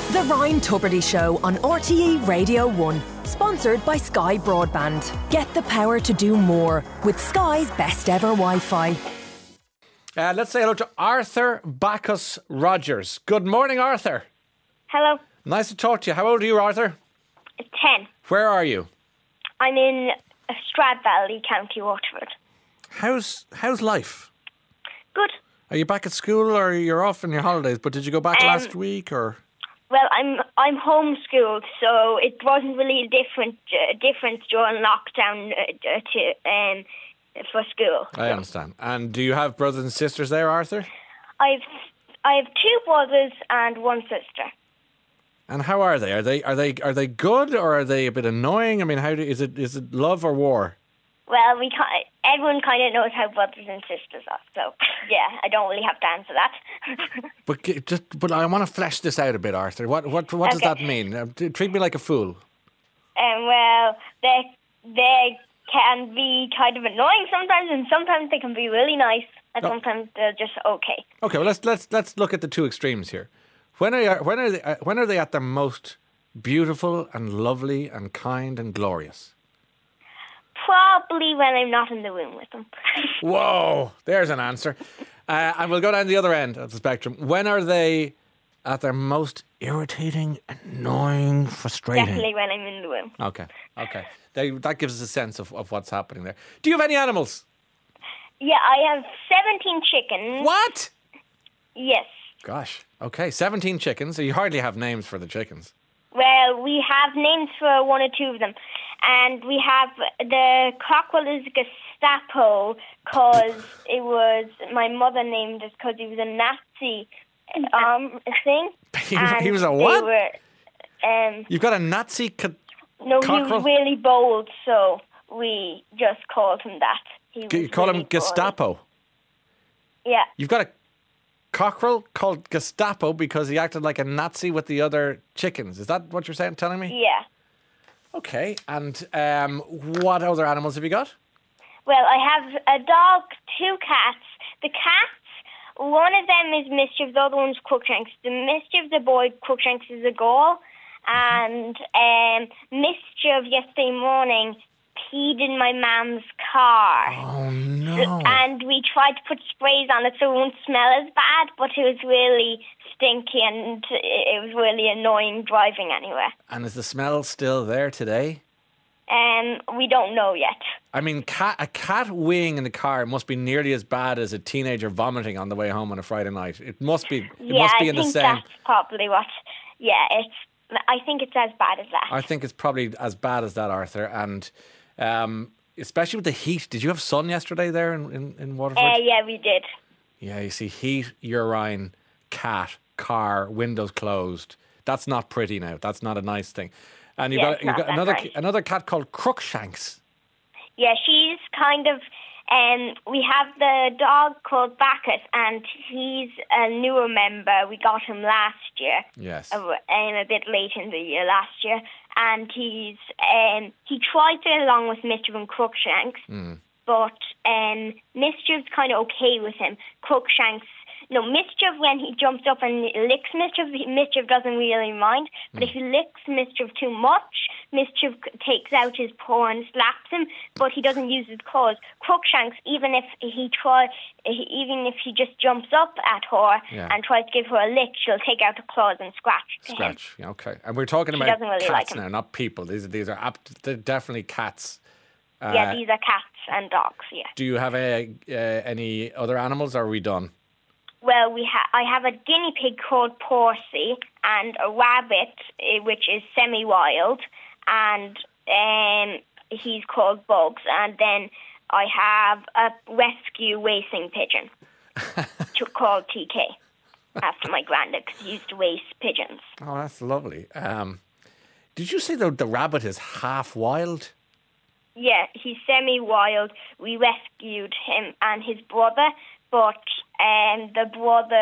The Ryan Tubridy Show on RTE Radio 1. Sponsored by Sky Broadband. Get the power to do more with Sky's best ever Wi-Fi. Let's say hello to Arthur Bacchus Rogers. Good morning, Arthur. Hello. Nice to talk to you. How old are you, Arthur? 10. Where are you? I'm in Stradvalley, County Waterford. How's life? Good. Are you back at school or you're off on your holidays? But did you go back last week or? Well, I'm homeschooled, so it wasn't really a difference during lockdown for school. I understand. And do you have brothers and sisters there, Arthur? I have 2 brothers and 1 sister. And how are they? Are they good or are they a bit annoying? I mean, is it love or war? Well, everyone kind of knows how brothers and sisters are, so yeah, I don't really have to answer that. But I want to flesh this out a bit, Arthur. What does that mean? Treat me like a fool. Well, they can be kind of annoying sometimes, and sometimes they can be really nice, and sometimes they're just okay. Okay, well let's look at the 2 extremes here. When are they at their most beautiful and lovely and kind and glorious? Probably when I'm not in the room with them. Whoa, there's an answer. And we'll go down the other end of the spectrum. When are they at their most irritating, annoying, frustrating? Definitely when I'm in the room. Okay. That gives us a sense of what's happening there. Do you have any animals? Yeah, I have 17 chickens. What? Yes. Gosh. Okay, 17 chickens. So you hardly have names for the chickens. Well, we have names for 1 or 2 of them. And we have the cockerel is Gestapo because it was my mother named it because he was a Nazi thing. He was a what? Were, You've got a Nazi No, cockerel? he was really bold, so we just called him that. You call him Gestapo? Yeah. You've got a cockerel called Gestapo because he acted like a Nazi with the other chickens. Is that what you're telling me? Yeah. Okay, and what other animals have you got? Well, I have a dog, 2 cats. The cats, one of them is Mischief, the other one's Crookshanks. The Mischief, the boy, Crookshanks is a girl. And Mischief yesterday morning peed in my mum's car. Oh, no. And we tried to put sprays on it so it won't smell as bad, but it was really stinky and it was really annoying driving anywhere. And is the smell still there today? We don't know yet. I mean, a cat weeing in the car must be nearly as bad as a teenager vomiting on the way home on a Friday night. It must be. It must be in the same. I think that's probably what. Yeah, I think it's as bad as that. I think it's probably as bad as that, Arthur. And especially with the heat. Did you have sun yesterday there in Waterford? Yeah, we did. Yeah, you see, heat, urine, cat, car, windows closed. That's not pretty now. That's not a nice thing. And you've got another cat called Crookshanks. Yeah, she's kind of. We have the dog called Bacchus, and he's a newer member. We got him last year. Yes. A bit late in the year last year, and he tried to get along with Mischief and Crookshanks, but Mischief's kind of okay with him. Crookshanks. No, Mischief, when he jumps up and licks Mischief doesn't really mind. But if he licks Mischief too much, Mischief takes out his paw and slaps him, but he doesn't use his claws. Crookshanks, even if he just jumps up at her and tries to give her a lick, she'll take out the claws and scratch him. Okay. And we're talking about really cats like now, not people. These are they're definitely cats. Yeah, these are cats and dogs, yeah. Do you have any other animals, or are we done? Well, I have a guinea pig called Porcy and a rabbit, which is semi-wild, and he's called Bugs. And then I have a rescue racing pigeon called TK, after my granddad, because he used to race pigeons. Oh, that's lovely. Did you say the rabbit is half wild? Yeah, he's semi-wild. We rescued him and his brother, but the brother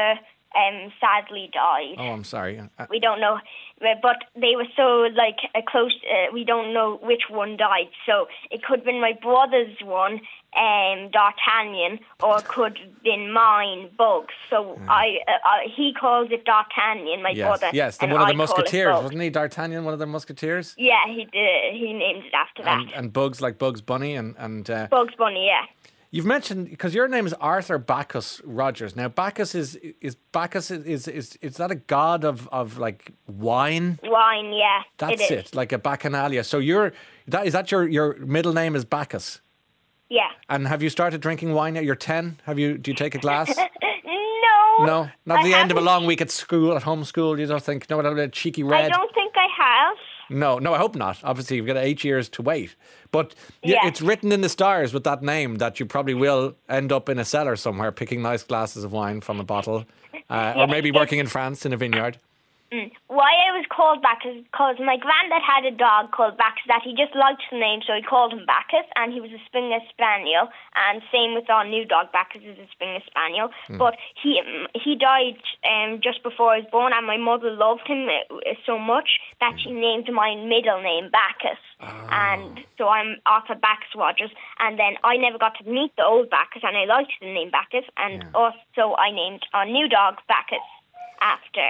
sadly died. Oh, I'm sorry. We don't know, but they were so close. We don't know which one died. So it could have been my brother's one, D'Artagnan, or it could have been mine, Bugs. So he calls it D'Artagnan, my brother. Yes, one of the Musketeers, wasn't he? D'Artagnan, one of the Musketeers. Yeah, he did. He named it after that. And Bugs, like Bugs Bunny, and Bugs Bunny, yeah. You've mentioned, because your name is Arthur Bacchus Rogers. Now, Bacchus is that a god of like wine? Wine, yeah. That's it, like a bacchanalia. So is that your middle name is Bacchus? Yeah. And have you started drinking wine yet? You're 10. Do you take a glass? No. Not at the end of a long week at school, at home school. You don't think, no, a cheeky red. I don't think I have. No, I hope not. Obviously, you've got 8 years to wait. But it's written in the stars with that name that you probably will end up in a cellar somewhere picking nice glasses of wine from a bottle. Or maybe working in France in a vineyard. Why I was called Bacchus, because my granddad had a dog called Bacchus that he just liked the name, so he called him Bacchus, and he was a Springer Spaniel, and same with our new dog, Bacchus is a Springer Spaniel, but he died just before I was born, and my mother loved him so much that she named my middle name Bacchus, and so I'm Arthur Bacchus Rogers, and then I never got to meet the old Bacchus, and I liked the name Bacchus, and also I named our new dog Bacchus after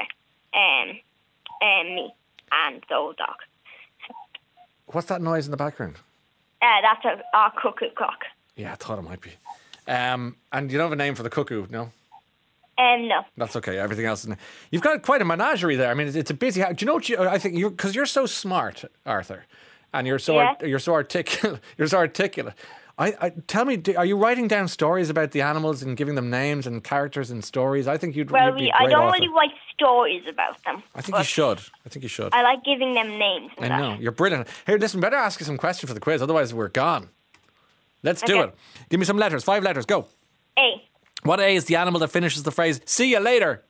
me and the old dog. What's that noise in the background? That's our cuckoo clock. Yeah, I thought it might be. And you don't have a name for the cuckoo, no? No. That's okay. Everything else is... You've got quite a menagerie there. I mean, it's a busy... Do you know what I think? Because you're so smart, Arthur, and you're so articulate. You're so articulate. Tell me, are you writing down stories about the animals and giving them names and characters and stories? I think you'd be a great I don't author. really write stories about them. I think you should. I like giving them names. I know. You're brilliant. Here, listen, better ask you some questions for the quiz, otherwise we're gone. Let's do it. Give me some letters. 5 letters. Go. A. What A is the animal that finishes the phrase, see you later?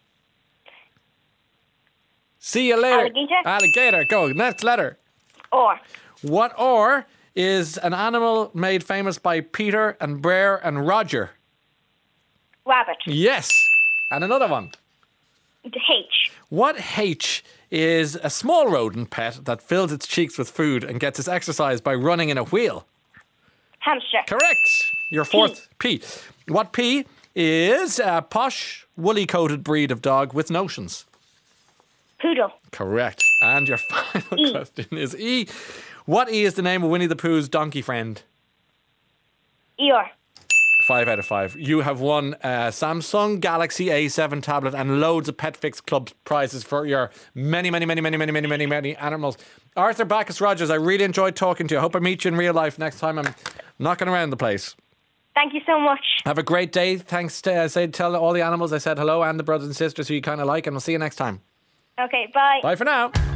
See you later. Alligator. Go. Next letter. Or. What or is an animal made famous by Peter and Brer and Roger? Rabbit. Yes. And another one. H. What H is a small rodent pet that fills its cheeks with food and gets its exercise by running in a wheel? Hamster. Correct. Your fourth P. What P is a posh, woolly-coated breed of dog with notions? Poodle. Correct. And your final question is E. What E is the name of Winnie the Pooh's donkey friend? Eeyore. 5 out of 5. You have won a Samsung Galaxy A7 tablet and loads of PetFix Club prizes for your many animals. Arthur Bacchus Rogers, I really enjoyed talking to you. I hope I meet you in real life next time I'm knocking around the place. Thank you so much. Have a great day. Thanks to tell all the animals I said hello and the brothers and sisters who you kind of like, and we'll see you next time. Okay, bye. Bye for now.